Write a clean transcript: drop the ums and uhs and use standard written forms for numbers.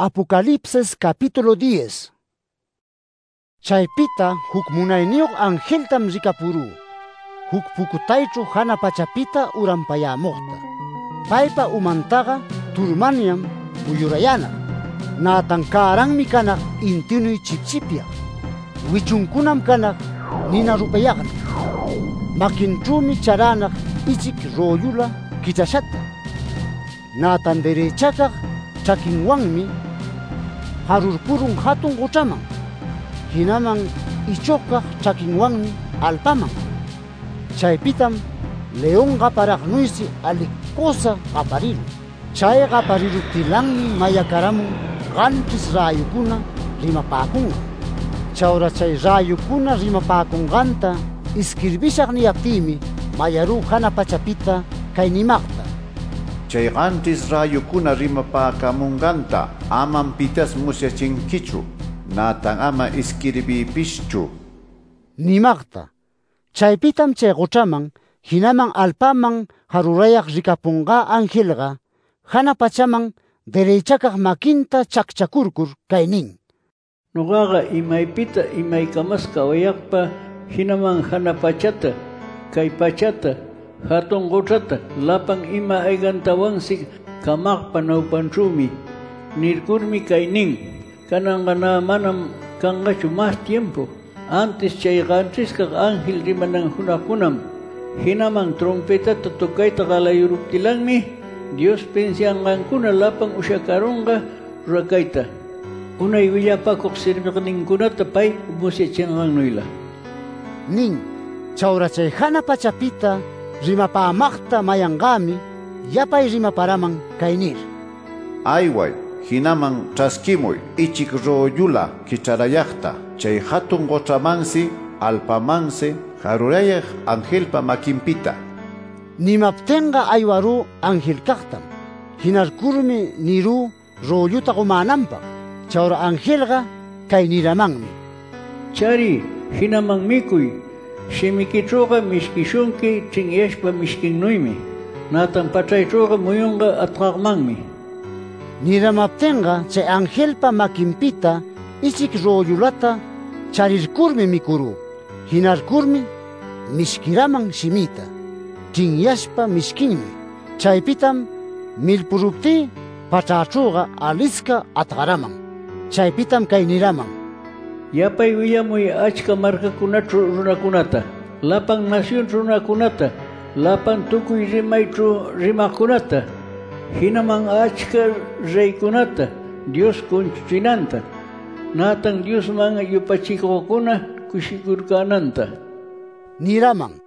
Apocalipsis capítulo 10. Chaypita huk munayniyuq angeltam rikapuru, huk pukutaychu hana pachapita urampayamuqta. Paypa umantaqa turmanyam uyurayanaq. Natan kaaranmi kanaq intinuy chipchipyaq. Wichunkunam kanaq nina rupayaqna. Makinchumi charanaq ichik royula kichashata. Natan derechakaq chakinwanmi harurpurun hatun quchaman. Hinaman ichukaq chakinwanmi alpaman. Chaypitam león qaparaqnuysi alikusa qaparirun. Chay qapariruptilanmi mayakaramun qanchis rayukuna rimapakunqa. Chawra chay rayukuna rimapakunqanta isquirbishaq niyaptimi mayaru hana pachapita kay nimaqta: chay qanchis rayukuna rimapakamunqanta aman pitas musyachinkichu, natan ama isquirbipishchu nimaqta. Chaypitam chay quchaman hinaman alpaman harurayaq rikapunqa angelqa hana pachaman derechakaq makinta chakchakurkur kay nin: Nuqaqa imaypita imaykamas kawayaqpa hinaman hana pachata, kay pachata, hatun quchata, lapan ima aygantawansi kamaqpa nawpanchumi nirkurmi kay nin: kananqa manam kanqachu mas tiempo. Antes chay qanchiskaq ángel rimanan hunakunam hinaman trompetata tukayta qalayuruptilanmi Dios pensianqankuna lapan ushakarunqa rurakayta, unay willapakuq sirviqninkunata pay musyachinqannuyla nin. Chawra chay hana pachapita rimapamaqta mayanqami yapay rimaparaman kay nir: ayway, hinaman ch'askimuy ichik royula kicharayaqta chay hatun quchamansi alpamansi harurayaq angelpa makinpita. Nimaptinqa aywaru angel kaqtam. Hinarkurmi niru royuta qumananpaq. Chawra angelqa kay niramanmi: chari hinaman mikuy, shimikichuqa mishkishunki chinyashpa mishkinnuymi, natan pachaychuqa muyunqa atqaqmanmi. Niramaptinqa chay angelpa makinpita ichik royulata charirkurmi mikuru. Hinarkurmi mishkiraman shimita, chinyashpa mishkinmi. Chaypitam milpurupti pachachuqa aliska atqaraman. Chaypitam kay niraman: yapay willamuy achka markakunachu runakunata, lapan nación runakunata, lapan tukuy rimaychu rimaqkunata, hinaman achka reykunata Dios kunchuchinanta, natan Diosman yupachikuqkuna kushikurkananta niraman.